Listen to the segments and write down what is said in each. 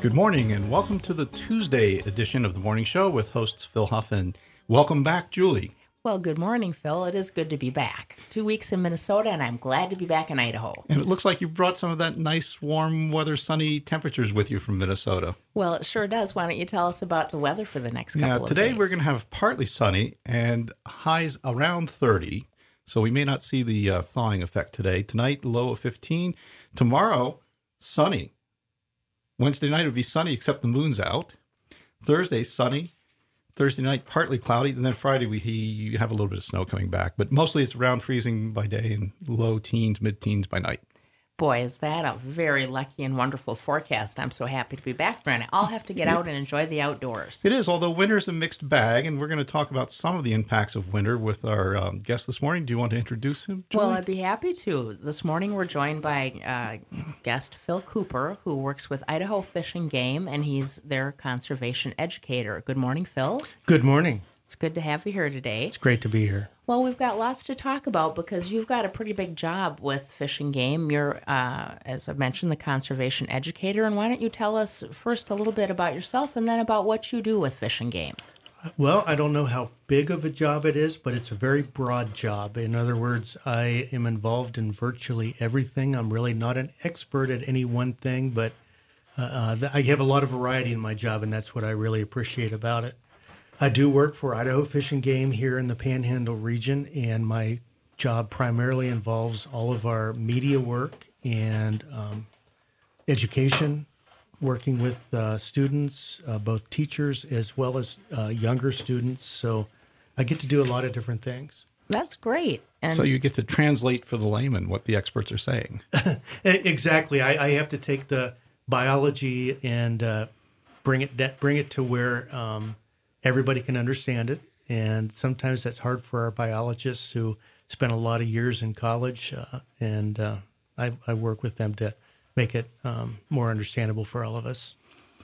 Good morning and welcome to the Tuesday edition of the Morning Show with hosts Phil Huff and welcome back, Julie. Well, good morning, Phil. It is good to be back. 2 weeks in Minnesota, and I'm glad to be back in Idaho. And it looks like you brought some of that nice, warm weather, sunny temperatures with you from Minnesota. Well, it sure does. Why don't you tell us about the weather for the next couple of days? Today we're going to have partly sunny and highs around 30. So we may not see the thawing effect today. Tonight, low of 15. Tomorrow, sunny. Wednesday night would be sunny except the moon's out. Thursday, sunny. Thursday night, partly cloudy. And then Friday, you have a little bit of snow coming back. But mostly it's around freezing by day and low teens, mid-teens by night. Boy, is that a very lucky and wonderful forecast. I'm so happy to be back, Brent. I'll have to get out and enjoy the outdoors. It is, although winter's a mixed bag, and we're going to talk about some of the impacts of winter with our guest this morning. Do you want to introduce him, Julie? Well, I'd be happy to. This morning we're joined by guest Phil Cooper, who works with Idaho Fish and Game, and he's their conservation educator. Good morning, Phil. Good morning. It's good to have you here today. It's great to be here. Well, we've got lots to talk about because you've got a pretty big job with Fish and Game. You're, as I mentioned, the conservation educator. And why don't you tell us first a little bit about yourself and then about what you do with Fish and Game? Well, I don't know how big of a job it is, but it's a very broad job. In other words, I am involved in virtually everything. I'm really not an expert at any one thing, but I have a lot of variety in my job, and that's what I really appreciate about it. I do work for Idaho Fish and Game here in the Panhandle region, and my job primarily involves all of our media work and education, working with students, both teachers as well as younger students. So I get to do a lot of different things. That's great. And so you get to translate for the layman what the experts are saying. Exactly. I have to take the biology and bring it to where everybody can understand it, and sometimes that's hard for our biologists who spend a lot of years in college, and I work with them to make it more understandable for all of us.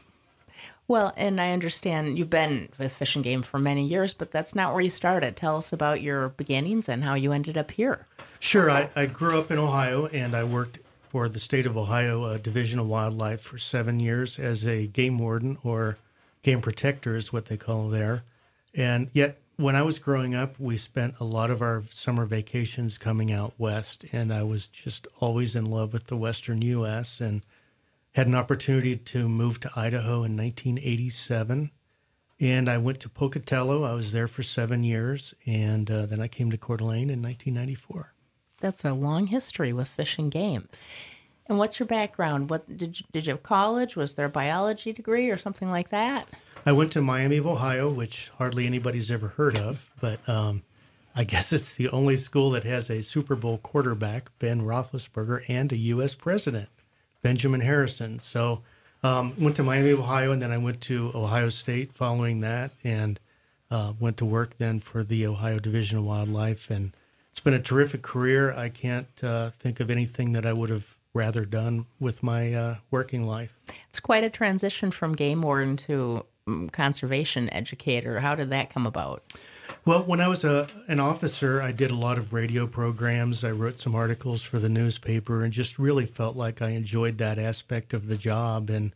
Well, and I understand you've been with Fish and Game for many years, but that's not where you started. Tell us about your beginnings and how you ended up here. Sure. I grew up in Ohio, and I worked for the state of Ohio Division of Wildlife for 7 years as a game warden, or game protector is what they call there. And yet, when I was growing up, we spent a lot of our summer vacations coming out west, and I was just always in love with the western U.S. and had an opportunity to move to Idaho in 1987. And I went to Pocatello. I was there for 7 years, and then I came to Coeur d'Alene in 1994. That's a long history with Fish and Game. And what's your background? What did you have college? Was there a biology degree or something like that? I went to Miami of Ohio, which hardly anybody's ever heard of, but I guess it's the only school that has a Super Bowl quarterback, Ben Roethlisberger, and a U.S. president, Benjamin Harrison. So went to Miami of Ohio, and then I went to Ohio State following that, and went to work then for the Ohio Division of Wildlife. And it's been a terrific career. I can't think of anything that I would have rather done with my working life. It's quite a transition from game warden to conservation educator. How did that come about? Well, when I was an officer, I did a lot of radio programs. I wrote some articles for the newspaper and just really felt like I enjoyed that aspect of the job. And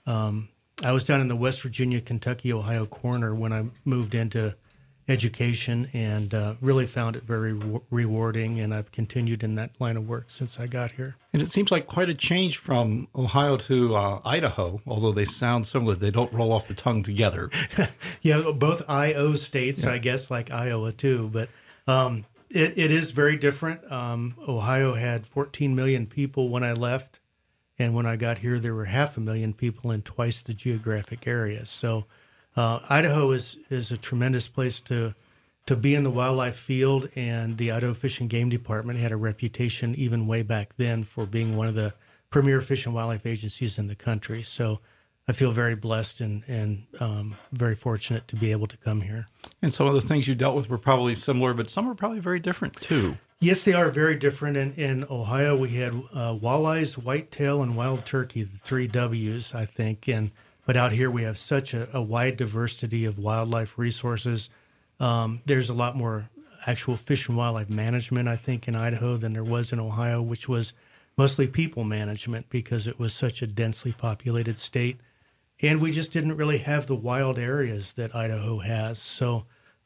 I was down in the West Virginia, Kentucky, Ohio corner when I moved into education, and really found it very rewarding, and I've continued in that line of work since I got here. And it seems like quite a change from Ohio to Idaho, although they sound similar. They don't roll off the tongue together. Yeah, both IO states, yeah. I guess, like Iowa too, but it is very different. Ohio had 14 million people when I left, and when I got here, there were 500,000 people in twice the geographic area. So Idaho is a tremendous place to be in the wildlife field, and the Idaho Fish and Game Department had a reputation even way back then for being one of the premier fish and wildlife agencies in the country. So I feel very blessed and very fortunate to be able to come here. And some of the things you dealt with were probably similar, but some were probably very different too. Yes, they are very different. In Ohio, we had walleyes, whitetail, and wild turkey, the 3 W's, I think. But out here, we have such a wide diversity of wildlife resources. There's a lot more actual fish and wildlife management, I think, in Idaho than there was in Ohio, which was mostly people management because it was such a densely populated state. and we just didn't really have the wild areas that Idaho has. So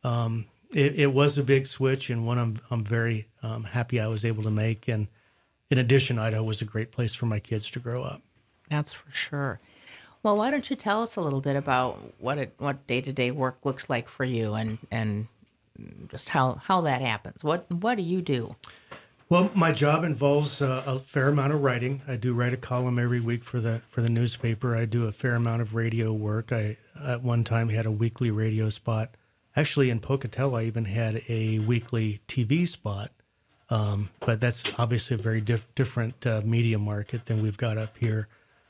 it was a big switch, and one I'm very happy I was able to make. And in addition, Idaho was a great place for my kids to grow up. That's for sure. Well, why don't you tell us a little bit about what day-to-day work looks like for you, and just how that happens? What do you do? Well, my job involves a fair amount of writing. I do write a column every week for the newspaper. I do a fair amount of radio work. I at one time had a weekly radio spot. Actually, in Pocatello, I even had a weekly TV spot. But that's obviously a very different media market than we've got up here.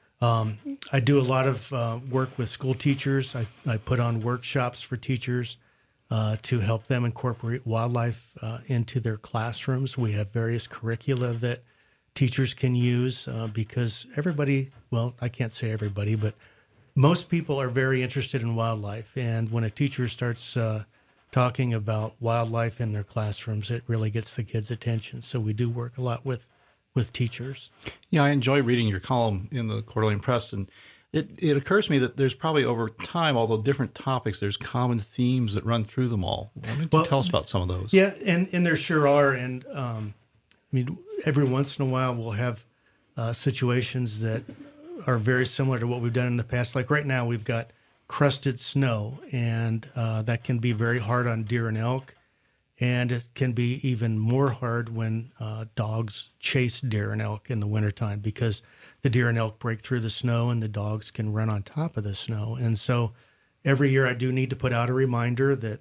I do a lot of work with school teachers. I put on workshops for teachers to help them incorporate wildlife into their classrooms. We have various curricula that teachers can use because everybody, well, I can't say everybody, but most people are very interested in wildlife. And when a teacher starts talking about wildlife in their classrooms, it really gets the kids' attention. So we do work a lot with teachers. Yeah, I enjoy reading your column in the Coeur d'Alene Press, and it occurs to me that there's probably over time, although different topics, there's common themes that run through them all. Why don't you tell us about some of those? Yeah, and there sure are. And I mean, every once in a while we'll have situations that are very similar to what we've done in the past. Like right now, we've got crusted snow, and that can be very hard on deer and elk. And it can be even more hard when dogs chase deer and elk in the wintertime, because the deer and elk break through the snow and the dogs can run on top of the snow. And so every year I do need to put out a reminder that,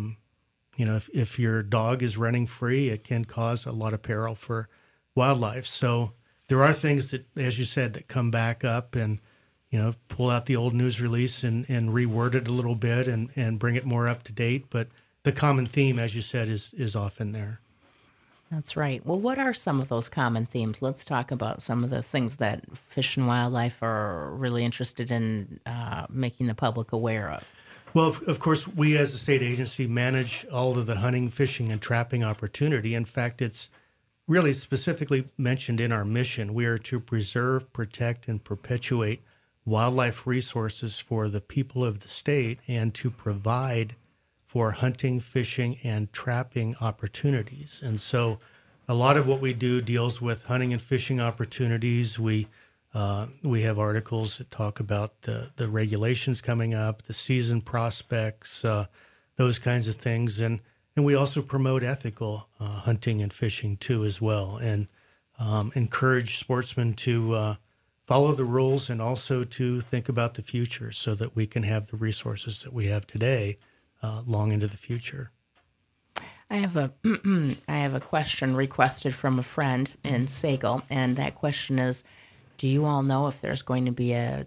if your dog is running free, it can cause a lot of peril for wildlife. So there are things that, as you said, that come back up, and, pull out the old news release and reword it a little bit and bring it more up to date. But the common theme, as you said, is often there. That's right. Well, what are some of those common themes? Let's talk about some of the things that Fish and Wildlife are really interested in making the public aware of. Well, of course, we as a state agency manage all of the hunting, fishing, and trapping opportunity. In fact, it's really specifically mentioned in our mission. We are to preserve, protect, and perpetuate wildlife resources for the people of the state, and to provide for hunting, fishing, and trapping opportunities. And so a lot of what we do deals with hunting and fishing opportunities. We have articles that talk about the regulations coming up, the season prospects, those kinds of things. And we also promote ethical hunting and fishing too as well, and encourage sportsmen to follow the rules, and also to think about the future so that we can have the resources that we have today long into the future. I have a question requested from a friend in Sagal, and that question is, do you all know if there's going to be a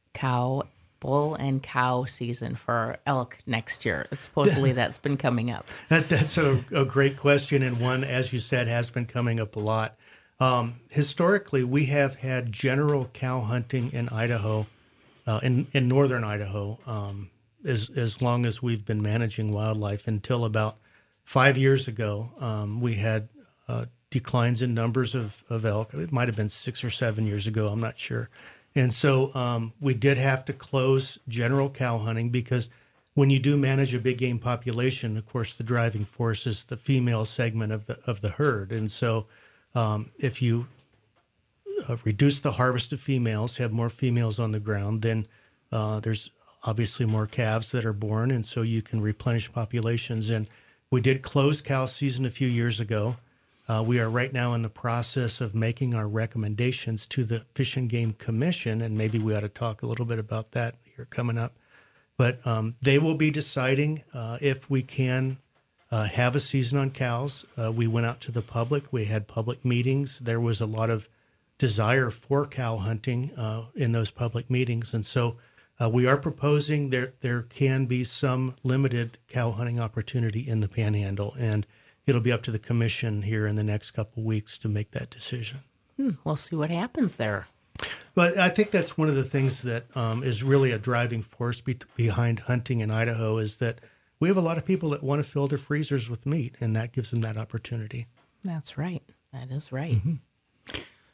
bull and cow season for elk next year? Supposedly that's been coming up. That's a great question, and one, as you said, has been coming up a lot. Historically, we have had general cow hunting in Idaho, in northern Idaho, as long as we've been managing wildlife, until about 5 years ago. We had declines in numbers of elk. It might have been 6 or 7 years ago, I'm not sure. And so we did have to close general cow hunting, because when you do manage a big game population, of course, the driving force is the female segment of the herd. And so if you reduce the harvest of females, have more females on the ground, then there's obviously more calves that are born, and so you can replenish populations. And we did close cow season a few years ago. We are right now in the process of making our recommendations to the Fish and Game Commission, and maybe we ought to talk a little bit about that here coming up. But they will be deciding if we can have a season on cows. We went out to the public. We had public meetings. There was a lot of desire for cow hunting in those public meetings, and so we are proposing there can be some limited cow hunting opportunity in the Panhandle, and it'll be up to the commission here in the next couple of weeks to make that decision. We'll see what happens there. But I think that's one of the things that is really a driving force behind hunting in Idaho, is that we have a lot of people that want to fill their freezers with meat, and that gives them that opportunity. That's right. That is right. Mm-hmm.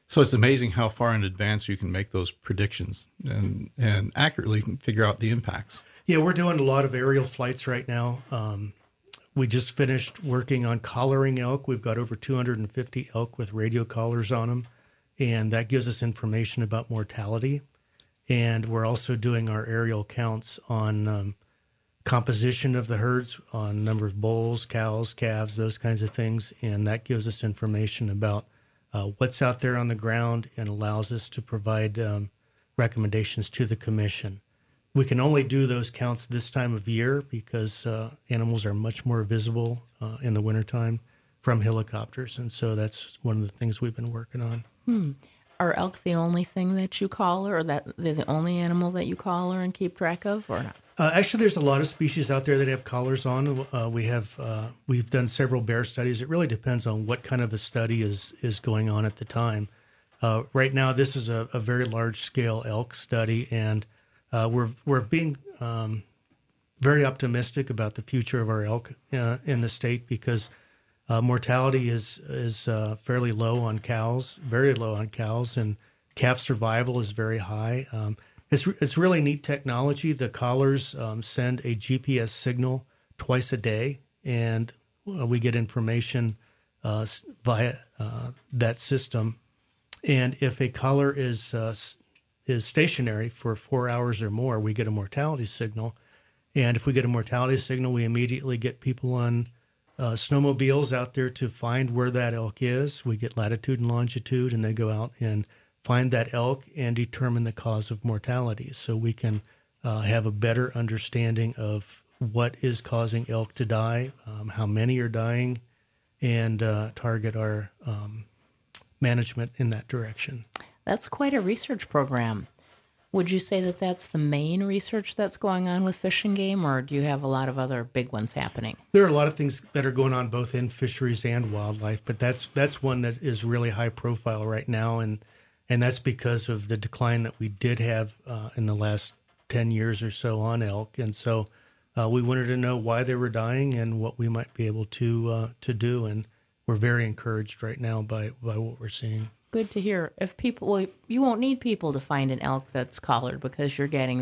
So it's amazing how far in advance you can make those predictions and accurately figure out the impacts. Yeah, we're doing a lot of aerial flights right now. We just finished working on collaring elk. We've got over 250 elk with radio collars on them, and that gives us information about mortality. And we're also doing our aerial counts on composition of the herds, on number of bulls, cows, calves, those kinds of things, and that gives us information about what's out there on the ground and allows us to provide recommendations to the commission. We can only do those counts this time of year because animals are much more visible in the wintertime from helicopters, and so that's one of the things we've been working on. Are elk the only thing that you collar, or that they're the only animal that you collar and keep track of, or not? Actually, there's a lot of species out there that have collars on. We've done several bear studies. It really depends on what kind of a study is going on at the time. Right now, this is a very large scale elk study, and we're being very optimistic about the future of our elk in the state because mortality is fairly low on cows, very low on cows, and calf survival is very high. It's really neat technology. The collars send a GPS signal twice a day, and we get information via that system. And if a collar is stationary for 4 hours or more, we get a mortality signal. And if we get a mortality signal, we immediately get people on snowmobiles out there to find where that elk is. We get latitude and longitude, and they go out and find that elk and determine the cause of mortality. So we can have a better understanding of what is causing elk to die, how many are dying, and target our management in that direction. That's quite a research program. Would you say that that's the main research that's going on with Fish and Game, or do you have a lot of other big ones happening? There are a lot of things that are going on both in fisheries and wildlife, but that's one that is really high profile right now, and that's because of the decline that we did have in the last 10 years or so on elk. And so we wanted to know why they were dying and what we might be able to do, and we're very encouraged right now by what we're seeing. Good to hear. If people, well, you won't need people to find an elk that's collared because you get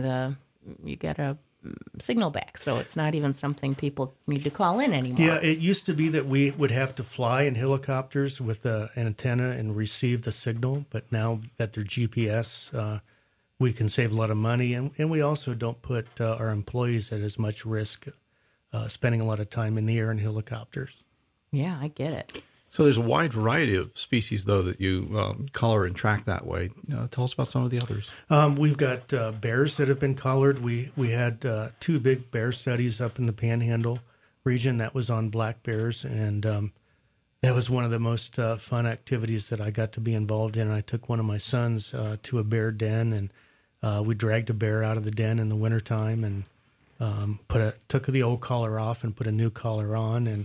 a signal back, so it's not even something people need to call in anymore. Yeah, it used to be that we would have to fly in helicopters with an antenna and receive the signal, but now that they're GPS, we can save a lot of money, and we also don't put our employees at as much risk spending a lot of time in the air in helicopters. Yeah, I get it. So there's a wide variety of species, though, that you collar and track that way. Tell us about some of the others. We've got bears that have been collared. We had 2 big bear studies up in the Panhandle region. That was on black bears, and that was one of the most fun activities that I got to be involved in. I took one of my sons to a bear den, and we dragged a bear out of the den in the wintertime and took the old collar off and put a new collar on, and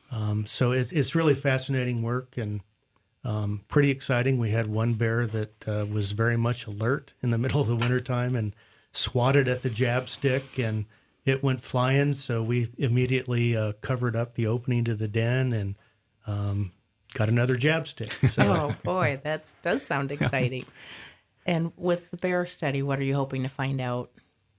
so it's really fascinating work and pretty exciting. We had one bear that was very much alert in the middle of the wintertime and swatted at the jab stick, and it went flying. So we immediately covered up the opening to the den and got another jab stick. So. Oh, boy, that does sound exciting. And with the bear study, what are you hoping to find out?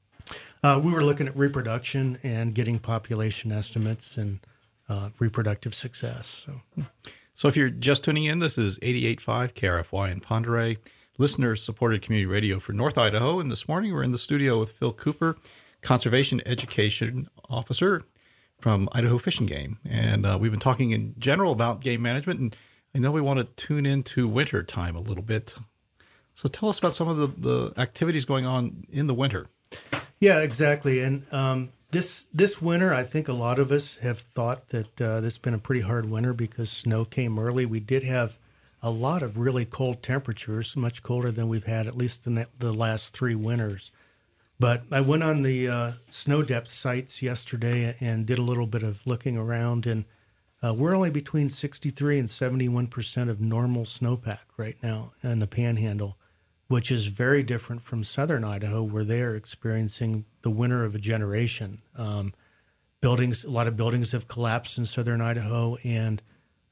We were looking at reproduction and getting population estimates and reproductive success. So if you're just tuning in, this is 88.5 KRFY in Ponderay, listener-supported community radio for North Idaho. And this morning we're in the studio with Phil Cooper, Conservation Education Officer from Idaho Fish and Game. And we've been talking in general about game management, and I know we want to tune into winter time a little bit. So tell us about some of the activities going on in the winter. Yeah, exactly. And this winter, I think a lot of us have thought that this has been a pretty hard winter because snow came early. We did have a lot of really cold temperatures, much colder than we've had at least in the last 3 winters. But I went on the snow depth sites yesterday and did a little bit of looking around, and we're only between 63 and 71% of normal snowpack right now in the Panhandle, which is very different from southern Idaho, where they are experiencing the winter of a generation. A lot of buildings have collapsed in southern Idaho, and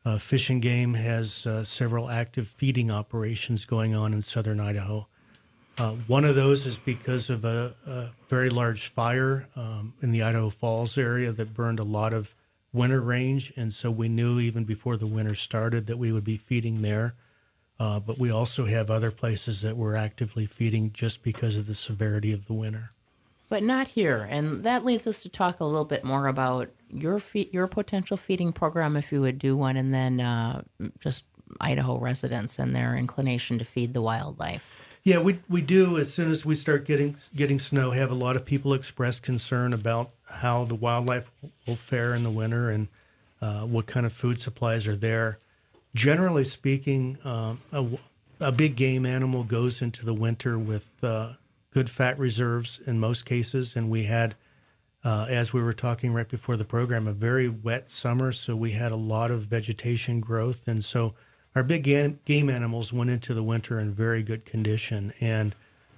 Fish and Game has several active feeding operations going on in southern Idaho. One of those is because of a very large fire in the Idaho Falls area that burned a lot of winter range, and so we knew even before the winter started that we would be feeding there. But we also have other places that we're actively feeding just because of the severity of the winter. But not here, and that leads us to talk a little bit more about your potential feeding program, if you would do one, and then just Idaho residents and their inclination to feed the wildlife. Yeah, we do. As soon as we start getting snow, have a lot of people express concern about how the wildlife will fare in the winter and what kind of food supplies are there. Generally speaking, a big game animal goes into the winter with good fat reserves in most cases, and we had, as we were talking right before the program, a very wet summer, so we had a lot of vegetation growth, and so our big game animals went into the winter in very good condition, and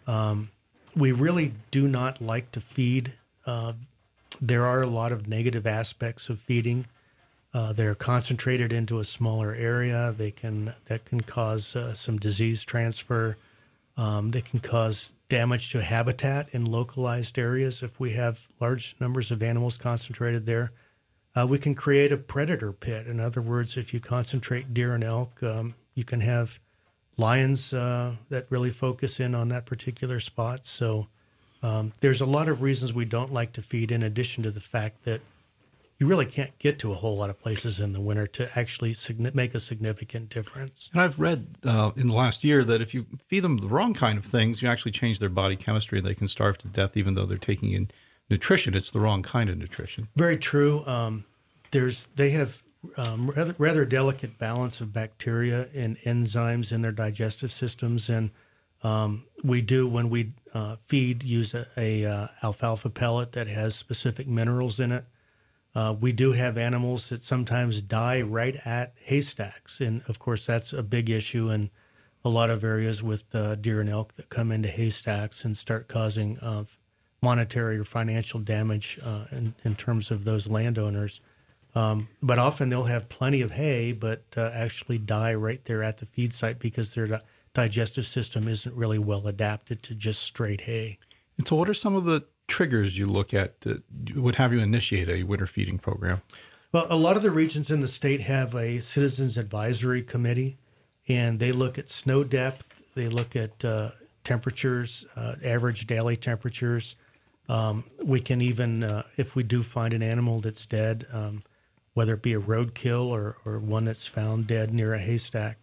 we really do not like to feed. There are a lot of negative aspects of feeding. They're concentrated into a smaller area. That can cause some disease transfer. They can cause damage to habitat in localized areas if we have large numbers of animals concentrated there. We can create a predator pit. In other words, if you concentrate deer and elk, you can have lions that really focus in on that particular spot. So there's a lot of reasons we don't like to feed, in addition to the fact that you really can't get to a whole lot of places in the winter to actually make a significant difference. And I've read in the last year that if you feed them the wrong kind of things, you actually change their body chemistry. They can starve to death even though they're taking in nutrition. It's the wrong kind of nutrition. Very true. They have rather delicate balance of bacteria and enzymes in their digestive systems, and we do, when we feed, use a alfalfa pellet that has specific minerals in it. We do have animals that sometimes die right at haystacks, and of course that's a big issue in a lot of areas with deer and elk that come into haystacks and start causing monetary or financial damage in terms of those landowners. But often they'll have plenty of hay, but actually die right there at the feed site because their digestive system isn't really well adapted to just straight hay. And so what are some of the triggers you look at that would have you initiate a winter feeding program? Well, a lot of the regions in the state have a citizens advisory committee, and they look at snow depth, they look at temperatures, average daily temperatures. We can even, if we do find an animal that's dead, whether it be a roadkill or one that's found dead near a haystack,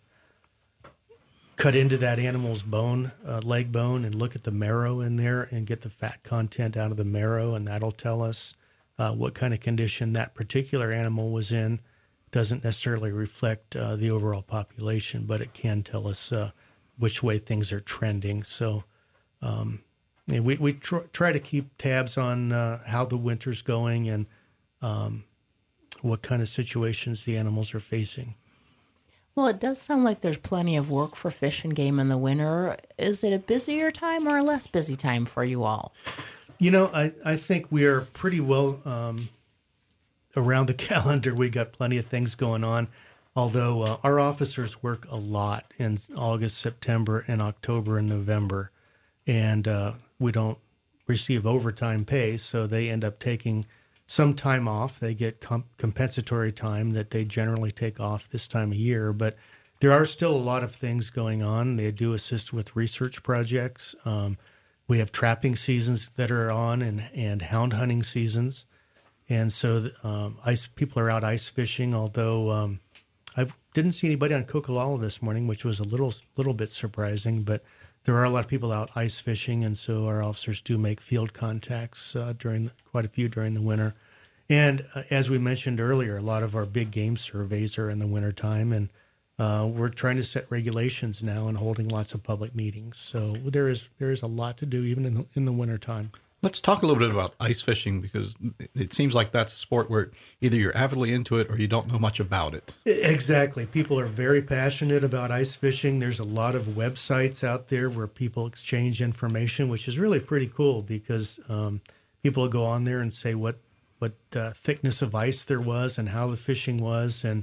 cut into that animal's bone, leg bone, and look at the marrow in there and get the fat content out of the marrow, and that'll tell us what kind of condition that particular animal was in. Doesn't necessarily reflect the overall population, but it can tell us which way things are trending. So we try to keep tabs on how the winter's going and what kind of situations the animals are facing. Well, it does sound like there's plenty of work for Fish and Game in the winter. Is it a busier time or a less busy time for you all? You know, I think we are pretty well around the calendar. We got plenty of things going on, although our officers work a lot in August, September, and October and November, and we don't receive overtime pay, so they end up taking some time off. They get compensatory time that they generally take off this time of year, but there are still a lot of things going on. They do assist with research projects. We have trapping seasons that are on and hound hunting seasons. And so people are out ice fishing, although I didn't see anybody on Coquihalla this morning, which was a little bit surprising, but there are a lot of people out ice fishing, and so our officers do make field contacts quite a few during the winter. And as we mentioned earlier, a lot of our big game surveys are in the wintertime, and we're trying to set regulations now and holding lots of public meetings. So there is a lot to do even in the wintertime. Let's talk a little bit about ice fishing, because it seems like that's a sport where either you're avidly into it or you don't know much about it. Exactly. People are very passionate about ice fishing. There's a lot of websites out there where people exchange information, which is really pretty cool, because people will go on there and say what thickness of ice there was and how the fishing was. And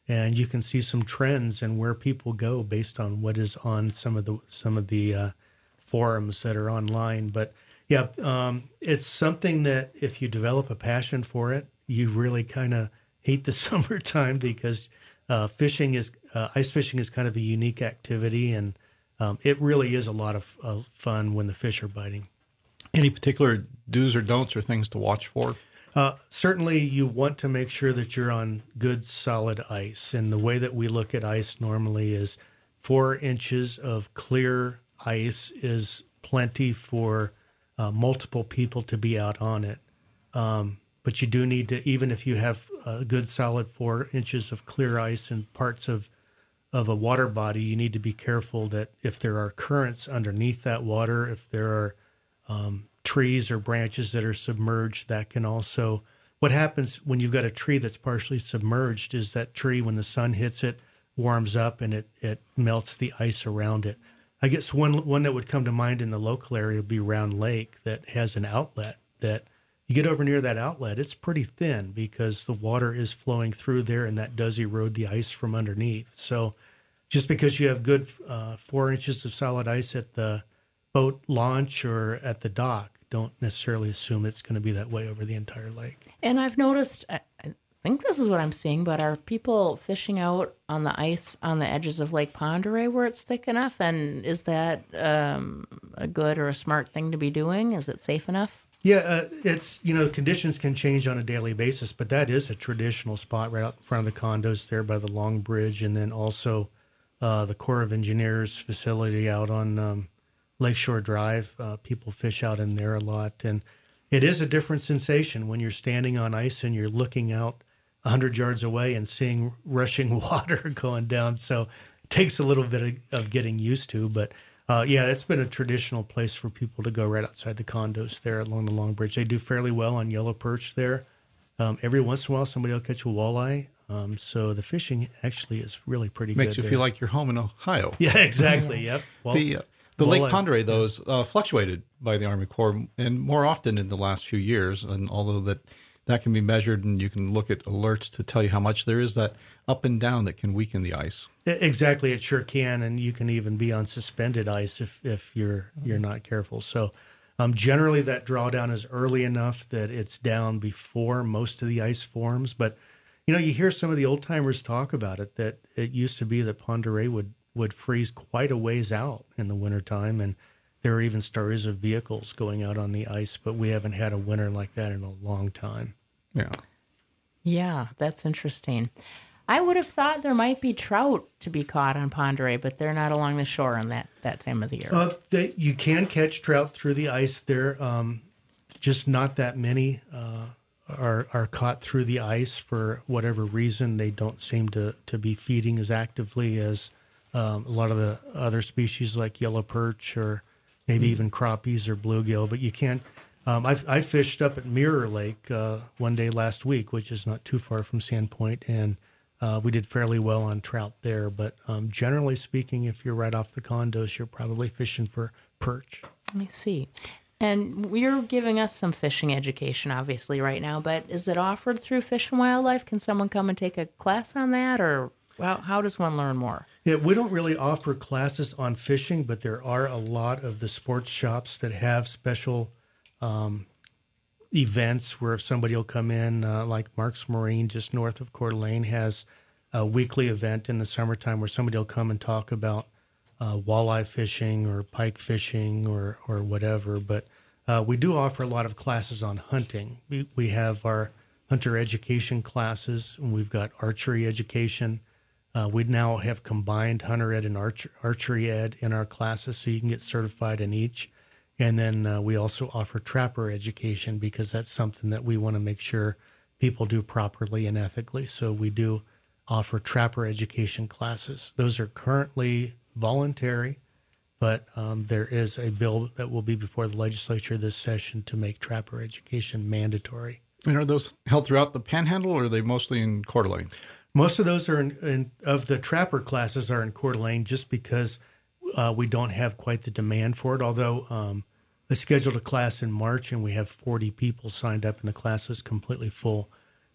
and you can see some trends and where people go based on what is on some of the forums that are online. But yeah, it's something that if you develop a passion for it, you really kind of hate the summertime because ice fishing is kind of a unique activity, and it really is a lot of fun when the fish are biting. Any particular do's or don'ts or things to watch for? Certainly, you want to make sure that you're on good, solid ice. And the way that we look at ice normally is 4 inches of clear ice is plenty for multiple people to be out on it. But you do need to, even if you have a good, solid 4 inches of clear ice in parts of a water body, you need to be careful that if there are currents underneath that water, if there are trees or branches that are submerged, that can also, what happens when you've got a tree that's partially submerged is that tree, when the sun hits it, warms up and it melts the ice around it. I guess one that would come to mind in the local area would be Round Lake that has an outlet that you get over near that outlet, it's pretty thin because the water is flowing through there and that does erode the ice from underneath. So just because you have good 4 inches of solid ice at the boat launch or at the dock, don't necessarily assume it's going to be that way over the entire lake. And I've noticed, I think this is what I'm seeing, but are people fishing out on the ice on the edges of Lake Pend Oreille where it's thick enough? And is that a good or a smart thing to be doing? Is it safe enough? Yeah, it's, conditions can change on a daily basis, but that is a traditional spot right out in front of the condos there by the Long Bridge, and then also the Corps of Engineers facility out on Lakeshore Drive. People fish out in there a lot, and it is a different sensation when you're standing on ice and you're looking out 100 yards away and seeing rushing water going down. So it takes a little bit of getting used to, but yeah, it's been a traditional place for people to go right outside the condos there along the Long Bridge. They do fairly well on yellow perch there. Every once in a while, somebody will catch a walleye. So the fishing actually is really pretty good. Makes you feel like you're home in Ohio. Yeah, exactly. Yep. Well, the Lake Pend Oreille, though, is fluctuated by the Army Corps, and more often in the last few years. And although that can be measured, and you can look at alerts to tell you how much there is, that up and down that can weaken the ice. Exactly, it sure can, and you can even be on suspended ice if you're not careful. So generally, that drawdown is early enough that it's down before most of the ice forms. But you hear some of the old timers talk about it, that it used to be that Pend Oreille would freeze quite a ways out in the wintertime, and there are even stories of vehicles going out on the ice, but we haven't had a winter like that in a long time. Yeah, that's interesting. I would have thought there might be trout to be caught on Pend Oreille, but they're not along the shore on that time of the year. You can catch trout through the ice there, just not that many are caught through the ice for whatever reason. They don't seem to be feeding as actively as a lot of the other species like yellow perch or maybe even crappies or bluegill. But you can't. I fished up at Mirror Lake one day last week, which is not too far from Sandpoint, and we did fairly well on trout there. But generally speaking, if you're right off the condos, you're probably fishing for perch. I see. And you're giving us some fishing education, obviously, right now, but is it offered through Fish and Wildlife? Can someone come and take a class on that, or how does one learn more? Yeah, we don't really offer classes on fishing, but there are a lot of the sports shops that have special events where somebody will come in, like Mark's Marine just north of Coeur d'Alene has a weekly event in the summertime where somebody will come and talk about walleye fishing or pike fishing or whatever. But we do offer a lot of classes on hunting. We have our hunter education classes, and we've got archery education. We now have combined hunter ed and archery ed in our classes, so you can get certified in each. And then we also offer trapper education because that's something that we want to make sure people do properly and ethically. So we do offer trapper education classes. Those are currently voluntary, but there is a bill that will be before the legislature this session to make trapper education mandatory. And are those held throughout the Panhandle, or are they mostly in Coeur d'Alene? Most of those are of the trapper classes are in Coeur d'Alene just because we don't have quite the demand for it, although I scheduled a class in March and we have 40 people signed up and the class is completely full.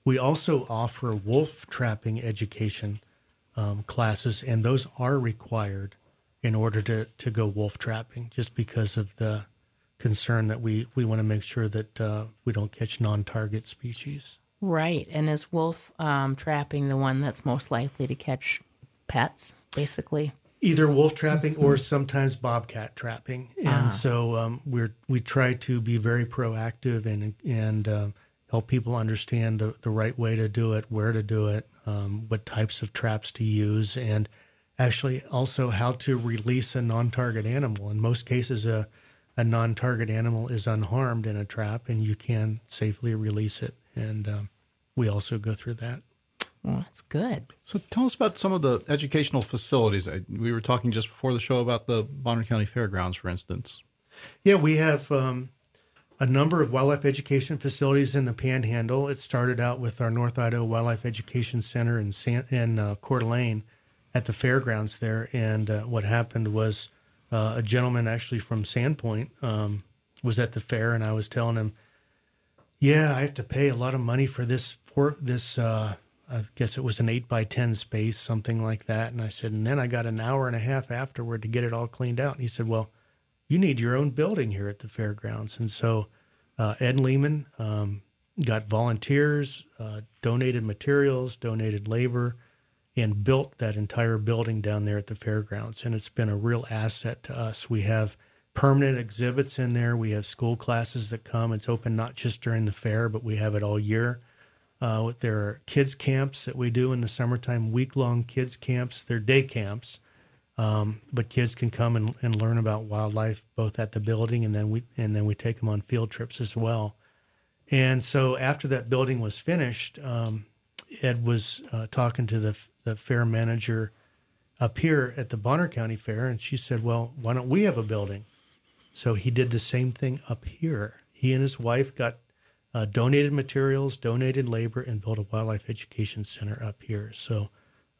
We also offer wolf trapping education classes, and those are required in order to go wolf trapping, just because of the concern that we want to make sure that we don't catch non-target species. Right. And is wolf trapping the one that's most likely to catch pets, basically? Either wolf trapping or sometimes bobcat trapping. And so we try to be very proactive and help people understand the right way to do it, where to do it, what types of traps to use, and actually also how to release a non-target animal. In most cases, a non-target animal is unharmed in a trap, and you can safely release it. And we also go through that. Well, that's good. So tell us about some of the educational facilities. We were talking just before the show about the Bonner County Fairgrounds, for instance. Yeah, we have a number of wildlife education facilities in the Panhandle. It started out with our North Idaho Wildlife Education Center in Coeur d'Alene at the fairgrounds there. And what happened was a gentleman actually from Sandpoint was at the fair, and I was telling him, yeah, I have to pay a lot of money for this I guess it was an 8x10 space, something like that. And I said, and then I got an hour and a half afterward to get it all cleaned out. And he said, well, you need your own building here at the fairgrounds. And so Ed Lehman got volunteers, donated materials, donated labor, and built that entire building down there at the fairgrounds. And it's been a real asset to us. We have permanent exhibits in there. We have school classes that come. It's open not just during the fair, but we have it all year. There are kids camps that we do in the summertime, week-long kids camps. They're day camps, but kids can come and learn about wildlife both at the building, and then we take them on field trips as well. And so after that building was finished, Ed was talking to the fair manager up here at the Bonner County Fair, and she said, well, why don't we have a building? So he did the same thing up here. He and his wife got donated materials, donated labor, and built a wildlife education center up here. So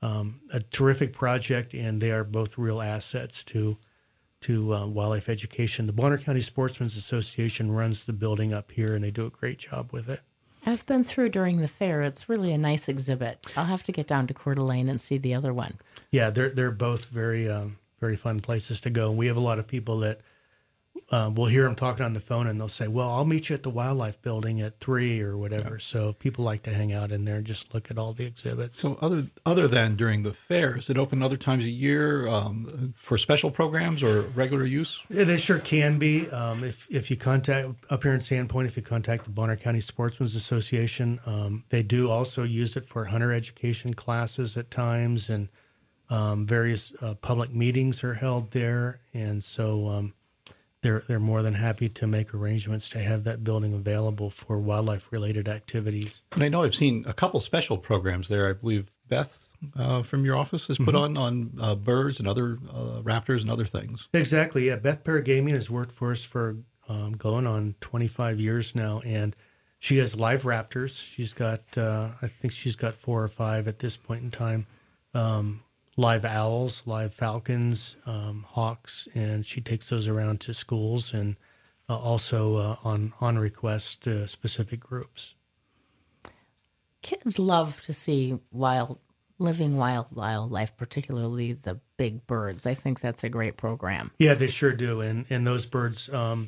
a terrific project, and they are both real assets to wildlife education. The Bonner County Sportsmen's Association runs the building up here, and they do a great job with it. I've been through during the fair. It's really a nice exhibit. I'll have to get down to Coeur d'Alene and see the other one. Yeah, they're both very very fun places to go. And we have a lot of people that we'll hear them talking on the phone, and they'll say, well, I'll meet you at the wildlife building at 3 or whatever. Yeah. So people like to hang out in there and just look at all the exhibits. So other than during the fair, is it open other times a year for special programs or regular use? They sure can be. If you contact, up here in Sandpoint, if you contact the Bonner County Sportsmen's Association, they do also use it for hunter education classes at times, and various public meetings are held there. And so they're more than happy to make arrangements to have that building available for wildlife-related activities. And I know I've seen a couple special programs there. I believe Beth from your office has put on birds and other raptors and other things. Exactly, yeah. Beth Paragamian has worked for us for going on 25 years now, and she has live raptors. She's got, I think she's got 4 or 5 at this point in time. Live owls, live falcons, hawks, and she takes those around to schools and also on request to specific groups. Kids love to see living wildlife, particularly the big birds. I think that's a great program. Yeah, they sure do, and those birds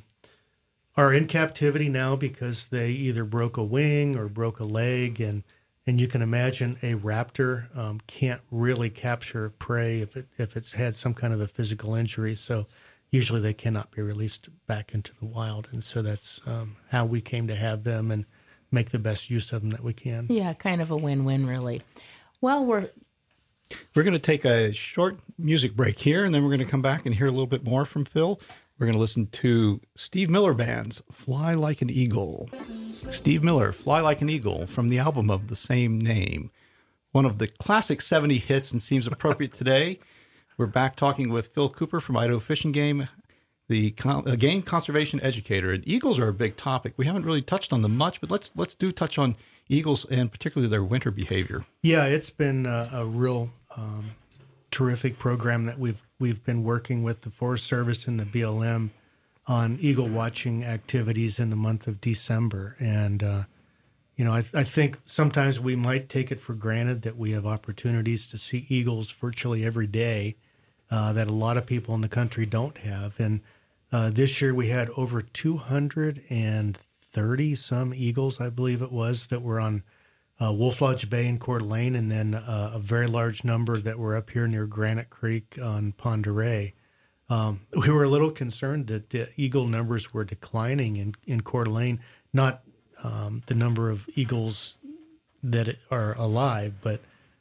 are in captivity now because they either broke a wing or broke a leg, and you can imagine a raptor can't really capture prey if it's had some kind of a physical injury. So usually they cannot be released back into the wild. And so that's how we came to have them and make the best use of them that we can. Yeah, kind of a win-win, really. Well, we're going to take a short music break here, and then we're going to come back and hear a little bit more from Phil. We're going to listen to Steve Miller Band's Fly Like an Eagle. Steve Miller, Fly Like an Eagle, from the album of the same name. One of the classic 70 hits and seems appropriate today. We're back talking with Phil Cooper from Idaho Fish and Game, the game conservation educator. And eagles are a big topic. We haven't really touched on them much, but let's touch on eagles and particularly their winter behavior. Yeah, it's been a real terrific program that we've been working with the Forest Service and the BLM on eagle watching activities in the month of December. And, I think sometimes we might take it for granted that we have opportunities to see eagles virtually every day that a lot of people in the country don't have. And this year we had over 230 some eagles, I believe it was, that were on Wolf Lodge Bay in Coeur d'Alene, and then a very large number that were up here near Granite Creek on Pend d'Oreille. We were a little concerned that the eagle numbers were declining in Coeur d'Alene, not the number of eagles that are alive, but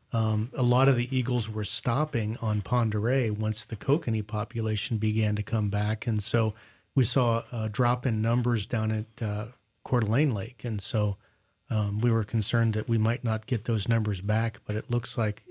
a lot of the eagles were stopping on Pend d'Oreille once the kokanee population began to come back. And so we saw a drop in numbers down at Coeur d'Alene Lake. And so we were concerned that we might not get those numbers back, but it looks like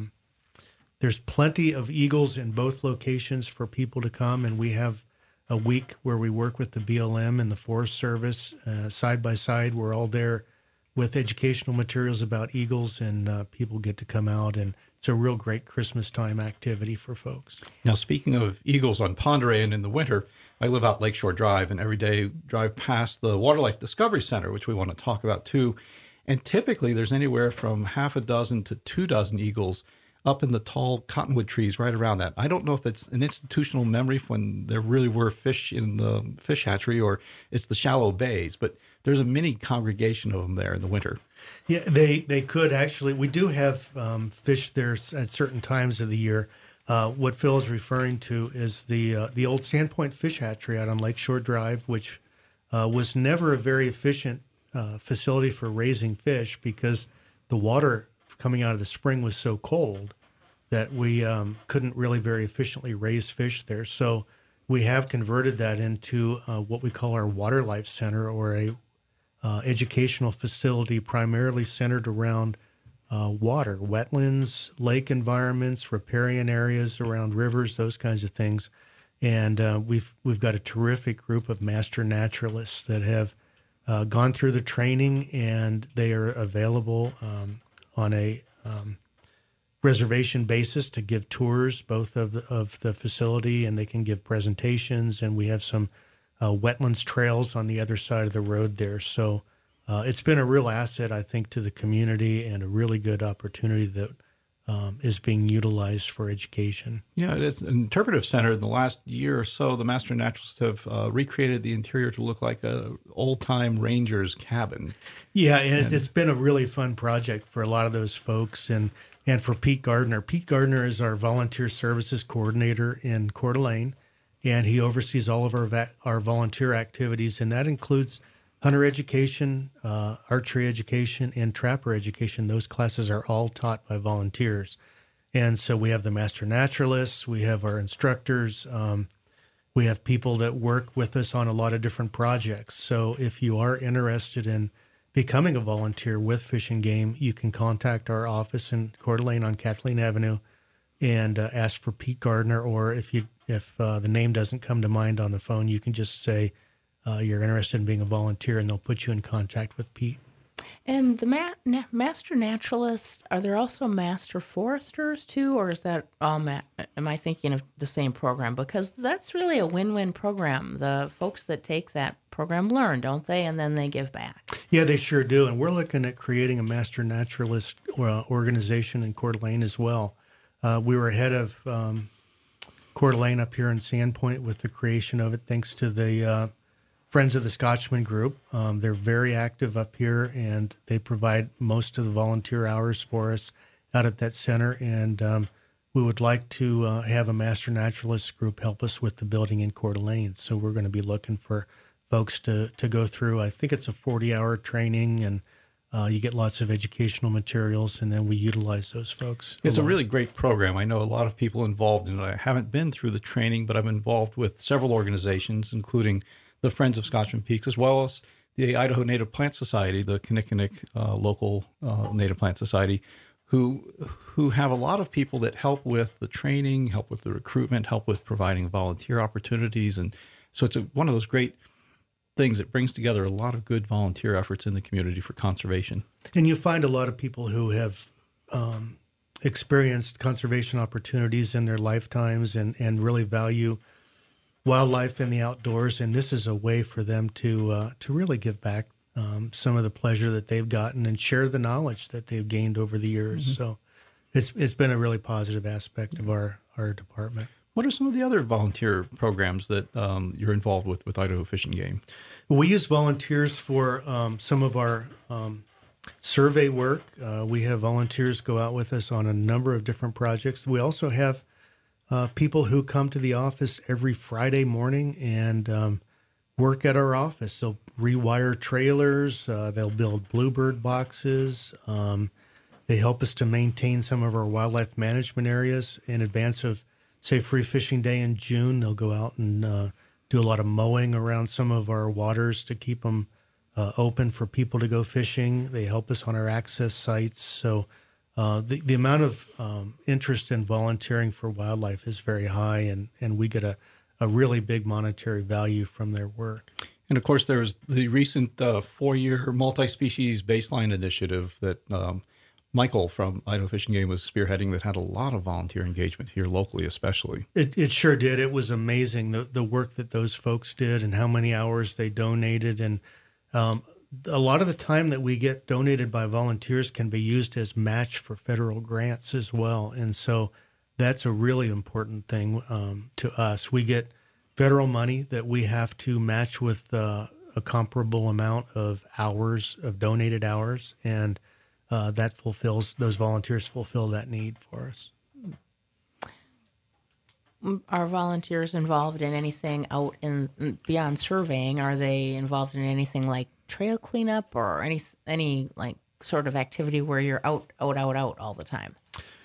there's plenty of eagles in both locations for people to come. And we have a week where we work with the BLM and the Forest Service side by side. We're all there with educational materials about eagles, and people get to come out, and it's a real great Christmas time activity for folks. Now, speaking of eagles on Pend d'Oreille and in the winter, I live out Lakeshore Drive, and every day drive past the Waterlife Discovery Center, which we want to talk about too. And typically there's anywhere from half a dozen to 24 eagles up in the tall cottonwood trees right around that. I don't know if it's an institutional memory when there really were fish in the fish hatchery or it's the shallow bays, but there's a mini congregation of them there in the winter. Yeah, they could actually. We do have fish there at certain times of the year. What Phil is referring to is the old Sandpoint Fish Hatchery out on Lakeshore Drive, which was never a very efficient facility for raising fish because the water coming out of the spring was so cold that we couldn't really very efficiently raise fish there. So we have converted that into what we call our Water Life Center, or a educational facility primarily centered around water, wetlands, lake environments, riparian areas around rivers, those kinds of things. And we've got a terrific group of master naturalists that have gone through the training, and they are available on a reservation basis to give tours both of the facility, and they can give presentations. And we have some wetlands trails on the other side of the road there. So it's been a real asset, I think, to the community, and a really good opportunity that is being utilized for education. Yeah, it's an interpretive center. In the last year or so, the Master Naturalists have recreated the interior to look like a old-time ranger's cabin. Yeah, and it's been a really fun project for a lot of those folks, and for Pete Gardner. Pete Gardner is our volunteer services coordinator in Coeur d'Alene, and he oversees all of our volunteer activities, and that includes hunter education, archery education, and trapper education. Those classes are all taught by volunteers. And so we have the master naturalists, we have our instructors, we have people that work with us on a lot of different projects. So if you are interested in becoming a volunteer with Fish and Game, you can contact our office in Coeur d'Alene on Kathleen Avenue and ask for Pete Gardner, or if the name doesn't come to mind on the phone, you can just say you're interested in being a volunteer, and they'll put you in contact with Pete. And the master naturalists, are there also master foresters too, or is that all? Am I thinking of the same program? Because that's really a win-win program. The folks that take that program learn, don't they? And then they give back. Yeah, they sure do. And we're looking at creating a master naturalist organization in Coeur d'Alene as well. We were ahead of Coeur d'Alene up here in Sandpoint with the creation of it, thanks to the Friends of the Scotchman Group. They're very active up here, and they provide most of the volunteer hours for us out at that center. And we would like to have a master naturalist group help us with the building in Coeur d'Alene. So we're going to be looking for folks to go through. I think it's a 40-hour training, and you get lots of educational materials, and then we utilize those folks. It's a really great program. I know a lot of people involved in it. I haven't been through the training, but I'm involved with several organizations, including the Friends of Scotchman Peaks, as well as the Idaho Native Plant Society, the Kinnickinnick local Native Plant Society, who have a lot of people that help with the training, help with the recruitment, help with providing volunteer opportunities. And so it's one of those great things that brings together a lot of good volunteer efforts in the community for conservation. And you find a lot of people who have experienced conservation opportunities in their lifetimes and really value wildlife and the outdoors, and this is a way for them to really give back some of the pleasure that they've gotten and share the knowledge that they've gained over the years. So it's been a really positive aspect of our department. What are some of the other volunteer programs that you're involved with Idaho Fish and Game? We use volunteers for some of our survey work. We have volunteers go out with us on a number of different projects. We also have people who come to the office every Friday morning and work at our office. They'll rewire trailers. They'll build bluebird boxes. They help us to maintain some of our wildlife management areas in advance of, say, Free Fishing Day in June. They'll go out and do a lot of mowing around some of our waters to keep them open for people to go fishing. They help us on our access sites. So the amount of interest in volunteering for wildlife is very high, and we get a really big monetary value from their work. And of course, there's the recent 4-year multi-species baseline initiative that Michael from Idaho Fish and Game was spearheading that had a lot of volunteer engagement here locally, especially. It sure did. It was amazing, the work that those folks did and how many hours they donated. And a lot of the time that we get donated by volunteers can be used as match for federal grants as well. And so that's a really important thing to us. We get federal money that we have to match with a comparable amount of hours, of donated hours, and those volunteers fulfill that need for us. Are volunteers involved in anything out in beyond surveying? Are they involved in anything like trail cleanup or any like sort of activity where you're out all the time?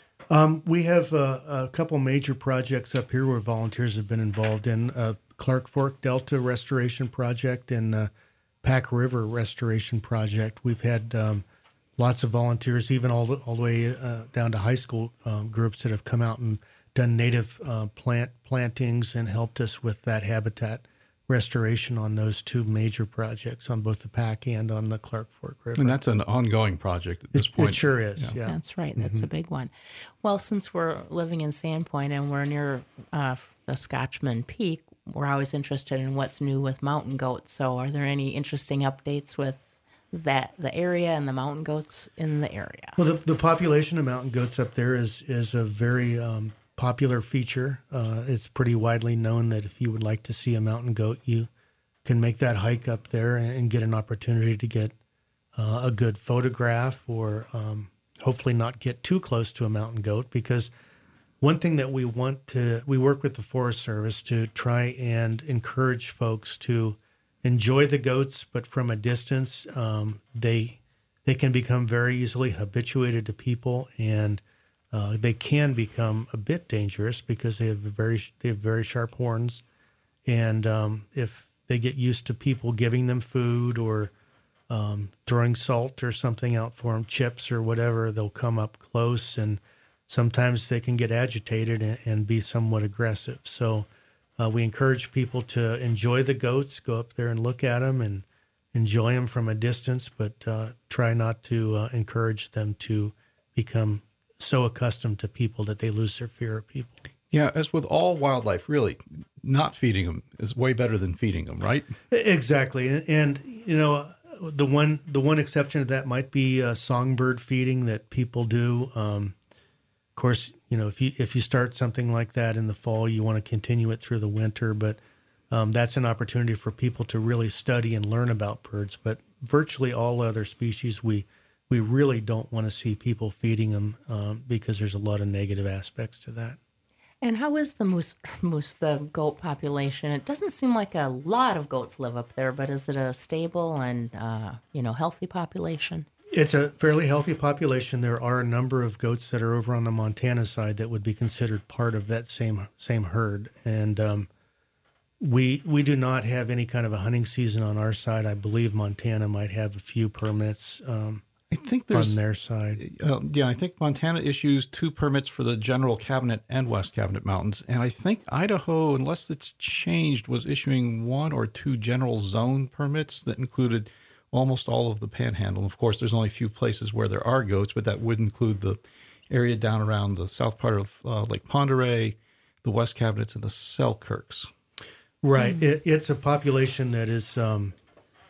We have a couple major projects up here where volunteers have been involved in. Clark Fork Delta Restoration Project and the Pack River Restoration Project. We've had lots of volunteers, even all the way down to high school groups that have come out and done native plantings and helped us with that habitat restoration on those two major projects, on both the Pack and on the Clark Fork River. And that's an ongoing project at this point. It sure is, yeah. That's right. That's a big one. Well, since we're living in Sandpoint and we're near the Scotchman Peak, we're always interested in what's new with mountain goats. So are there any interesting updates with the area and the mountain goats in the area? Well, the population of mountain goats up there is a very popular feature. It's pretty widely known that if you would like to see a mountain goat, you can make that hike up there and get an opportunity to get a good photograph, or hopefully not get too close to a mountain goat, because one thing that we work with the Forest Service to try and encourage folks to enjoy the goats, but from a distance. They can become very easily habituated to people, and they can become a bit dangerous because they have very sharp horns, and if they get used to people giving them food or throwing salt or something out for them, chips or whatever, they'll come up close, and sometimes they can get agitated and be somewhat aggressive. So we encourage people to enjoy the goats, go up there and look at them and enjoy them from a distance, but try not to encourage them to become so accustomed to people that they lose their fear of people. Yeah, as with all wildlife, really, not feeding them is way better than feeding them, right? Exactly. And the one exception to that might be songbird feeding that people do. Of course, if you start something like that in the fall, you want to continue it through the winter, but that's an opportunity for people to really study and learn about birds. But virtually all other species, we really don't want to see people feeding them because there's a lot of negative aspects to that. And how is the the goat population? It doesn't seem like a lot of goats live up there, but is it a stable and healthy population? It's a fairly healthy population. There are a number of goats that are over on the Montana side that would be considered part of that same herd. And we do not have any kind of a hunting season on our side. I believe Montana might have a few permits I think there's on their side. I think Montana issues 2 permits for the General Cabinet and West Cabinet Mountains. And I think Idaho, unless it's changed, was issuing 1 or 2 general zone permits that included almost all of the Panhandle. Of course, there's only a few places where there are goats, but that would include the area down around the south part of Lake Pend Oreille, the West Cabinets, and the Selkirks. Right. It's a population that is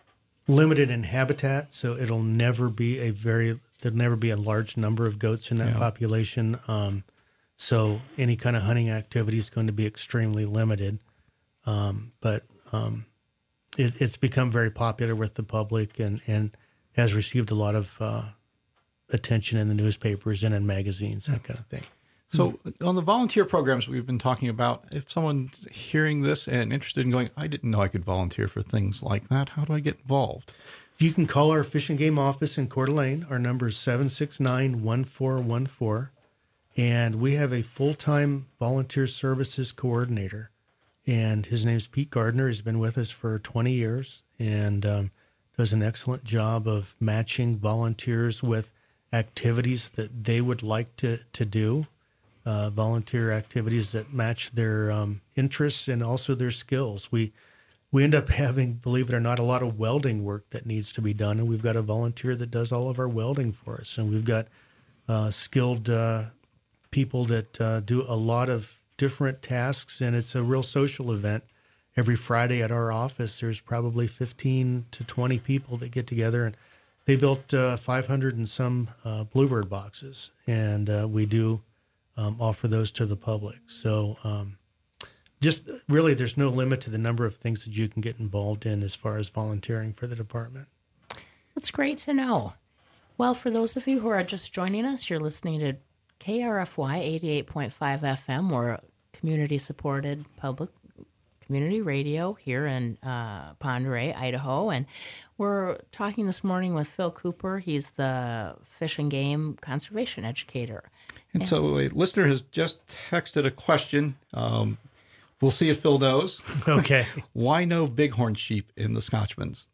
limited in habitat, so there'll never be a large number of goats in that population. So any kind of hunting activity is going to be extremely limited. But it's become very popular with the public and has received a lot of attention in the newspapers and in magazines, that kind of thing. So on the volunteer programs we've been talking about, if someone's hearing this and interested in going, I didn't know I could volunteer for things like that, how do I get involved? You can call our Fish and Game office in Coeur d'Alene. Our number is 769-1414. And we have a full-time volunteer services coordinator. And his name's Pete Gardner. He's been with us for 20 years and does an excellent job of matching volunteers with activities that they would like to do. Volunteer activities that match their interests and also their skills. We end up having, believe it or not, a lot of welding work that needs to be done, and we've got a volunteer that does all of our welding for us. And we've got skilled people that do a lot of different tasks, and it's a real social event. Every Friday at our office, there's probably 15 to 20 people that get together, and they built 500 and some Bluebird boxes, and we do offer those to the public. So just really, there's no limit to the number of things that you can get involved in as far as volunteering for the department. That's great to know. Well, for those of you who are just joining us, you're listening to KRFY 88.5 FM. We're a community-supported public community radio here in Pend Oreille, Idaho. And we're talking this morning with Phil Cooper. He's the Fish and Game conservation educator. And so a listener has just texted a question. We'll see if Phil knows. Okay. Why no bighorn sheep in the Scotchmans?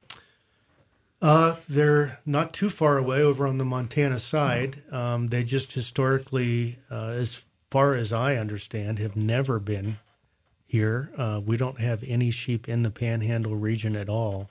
They're not too far away over on the Montana side. They just historically, as far as I understand, have never been here. We don't have any sheep in the Panhandle region at all.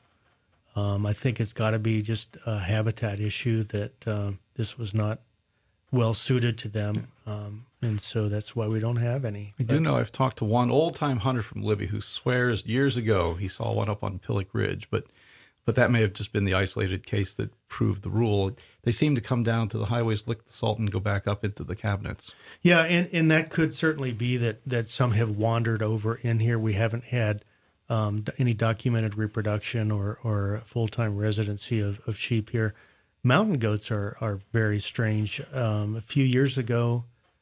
I think it's got to be just a habitat issue that this was not well suited to them. And so that's why we don't have any. I do know I've talked to one old-time hunter from Libby who swears years ago he saw one up on Pillick Ridge, but that may have just been the isolated case that proved the rule. They seem to come down to the highways, lick the salt, and go back up into the cabinets. Yeah, and that could certainly be that some have wandered over in here. We haven't had any documented reproduction or full-time residency of sheep here. Mountain goats are very strange. A few years ago,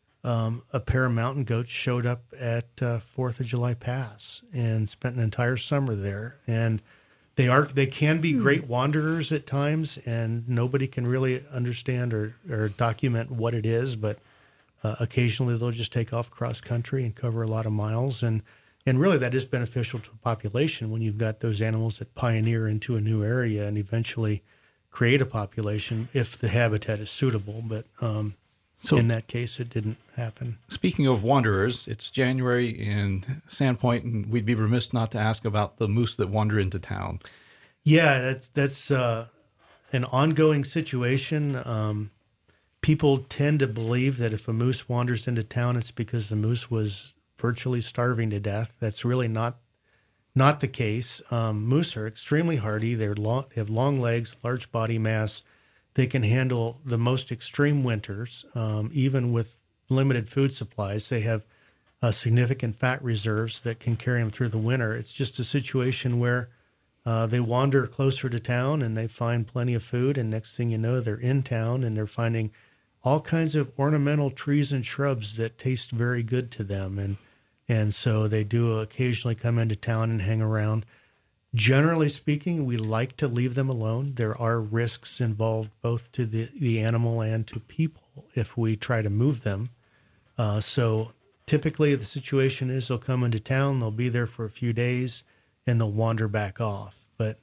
a pair of mountain goats showed up at 4th of July Pass and spent an entire summer there. And they can be great wanderers at times, and nobody can really understand or document what it is. But occasionally they'll just take off cross country and cover a lot of miles. And really that is beneficial to a population when you've got those animals that pioneer into a new area and eventually create a population if the habitat is suitable. But so in that case, it didn't happen. Speaking of wanderers, it's January in Sandpoint, and we'd be remiss not to ask about the moose that wander into town. Yeah, that's an ongoing situation. People tend to believe that if a moose wanders into town, it's because the moose was virtually starving to death. That's really not the case. Moose are extremely hardy. They have long legs, large body mass. They can handle the most extreme winters, even with limited food supplies. They have significant fat reserves that can carry them through the winter. It's just a situation where they wander closer to town and they find plenty of food, and next thing you know, they're in town and they're finding all kinds of ornamental trees and shrubs that taste very good to them. And so they do occasionally come into town and hang around. Generally speaking, we like to leave them alone. There are risks involved both to the animal and to people if we try to move them. So typically the situation is they'll come into town, they'll be there for a few days, and they'll wander back off. But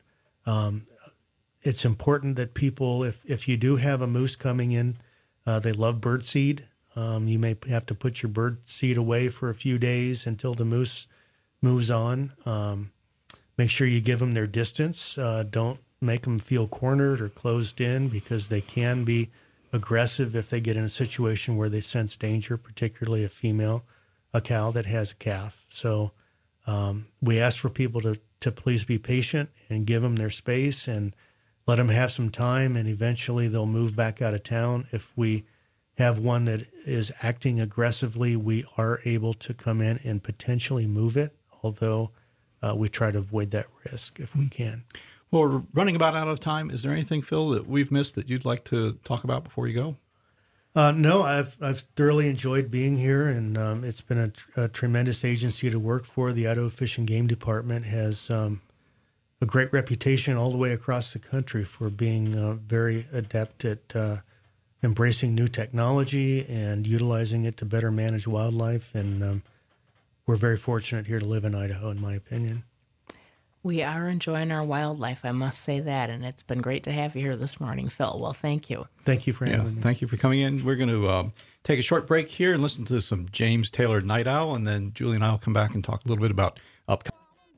it's important that people, if you do have a moose coming in, they love birdseed. You may have to put your bird seed away for a few days until the moose moves on. Make sure you give them their distance. Don't make them feel cornered or closed in, because they can be aggressive if they get in a situation where they sense danger, particularly a cow that has a calf. So we ask for people to please be patient and give them their space and let them have some time, and eventually they'll move back out of town. If we have one that is acting aggressively, we are able to come in and potentially move it, although we try to avoid that risk if we can. Well, we're running about out of time. Is there anything, Phil, that we've missed that you'd like to talk about before you go? No, I've thoroughly enjoyed being here, and it's been a tremendous agency to work for. The Idaho Fish and Game Department has a great reputation all the way across the country for being very adept at embracing new technology and utilizing it to better manage wildlife. And we're very fortunate here to live in Idaho, in my opinion. We are enjoying our wildlife, I must say that, and it's been great to have you here this morning, Phil. Well, thank you. Thank you for having me. Thank you for coming in. We're going to take a short break here and listen to some James Taylor Night Owl, and then Julie and I will come back and talk a little bit about upcoming.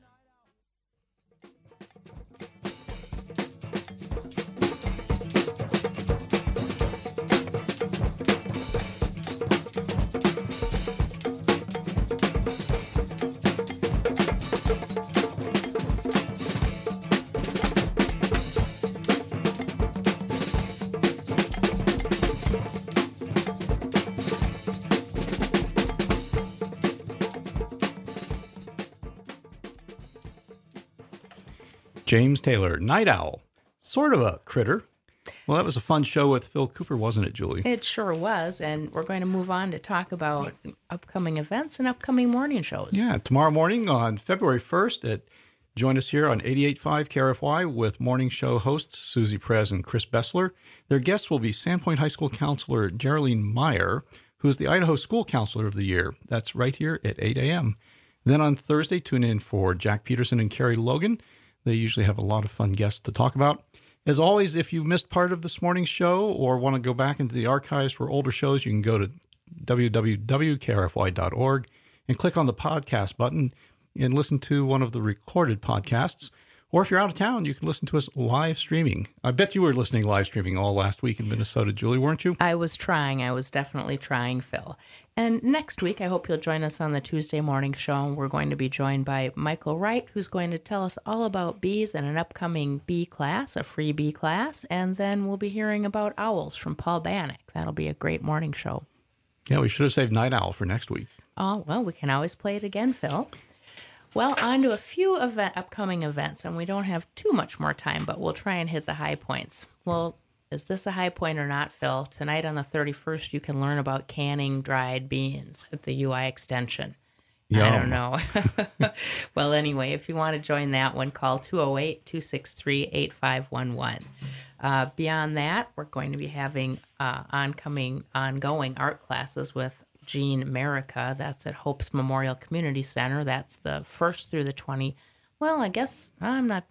James Taylor, Night Owl, sort of a critter. Well, that was a fun show with Phil Cooper, wasn't it, Julie? It sure was, and we're going to move on to talk about upcoming events and upcoming morning shows. Yeah, tomorrow morning on February 1st, join us here on 88.5 KRFY with morning show hosts Susie Perez and Chris Bessler. Their guests will be Sandpoint High School Counselor Geraldine Meyer, who is the Idaho School Counselor of the Year. That's right here at 8 a.m. Then on Thursday, tune in for Jack Peterson and Carrie Logan. They usually have a lot of fun guests to talk about. As always, if you missed part of this morning's show or want to go back into the archives for older shows, you can go to www.krfy.org and click on the podcast button and listen to one of the recorded podcasts. Or if you're out of town, you can listen to us live streaming. I bet you were listening live streaming all last week in Minnesota, Julie, weren't you? I was trying. I was definitely trying, Phil. And next week, I hope you'll join us on the Tuesday morning show. We're going to be joined by Michael Wright, who's going to tell us all about bees and an upcoming bee class, a free bee class. And then we'll be hearing about owls from Paul Bannock. That'll be a great morning show. Yeah, we should have saved Night Owl for next week. Oh, well, we can always play it again, Phil. Well, on to a few upcoming events, and we don't have too much more time, but we'll try and hit the high points. Well, is this a high point or not, Phil? Tonight on the 31st, you can learn about canning dried beans at the UI Extension. Yum. I don't know. Well, anyway, if you want to join that one, call 208-263-8511. Beyond that, we're going to be having ongoing art classes with Jean America. That's at Hope's Memorial Community Center. That's the 1st through the 20th. Well, I guess I'm not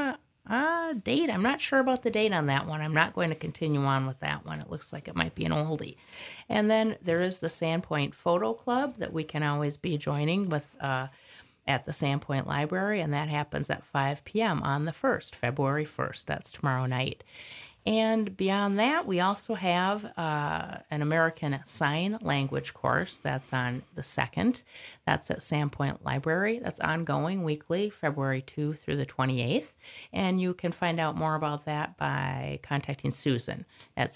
date. I'm not sure about the date on that one. I'm not going to continue on with that one. It looks like it might be an oldie. And then there is the Sandpoint Photo Club that we can always be joining with at the Sandpoint Library, and that happens at 5 p.m. on the 1st, February 1st. That's tomorrow night. And beyond that, we also have an American Sign Language course. That's on the 2nd. That's at Sandpoint Library. That's ongoing weekly, February 2 through the 28th. And you can find out more about that by contacting Susan at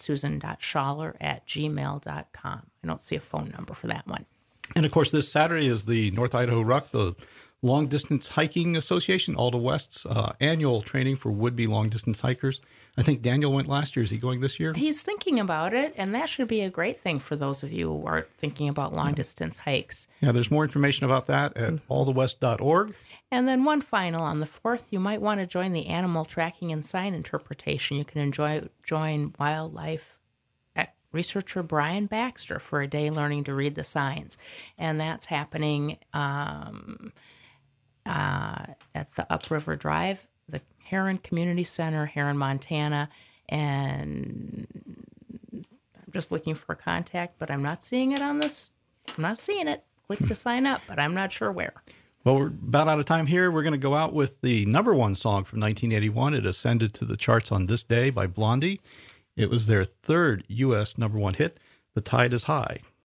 susan.schaller@gmail.com. I don't see a phone number for that one. And, of course, this Saturday is the North Idaho Ruck, the Long Distance Hiking Association, Alta West's annual training for would-be long-distance hikers. I think Daniel went last year. Is he going this year? He's thinking about it, and that should be a great thing for those of you who are thinking about long-distance hikes. Yeah, there's more information about that at altawest.org. And then one final, on the 4th, you might want to join the animal tracking and sign interpretation. You can join wildlife researcher Brian Baxter for a day learning to read the signs. And that's happening at the Upriver Drive, the Heron Community Center, Heron, Montana. And I'm just looking for a contact, but I'm not seeing it on this. I'm not seeing it. Click to sign up, but I'm not sure where. Well, we're about out of time here. We're going to go out with the number one song from 1981. It ascended to the charts on this day by Blondie. It was their third U.S. number one hit, The Tide is High.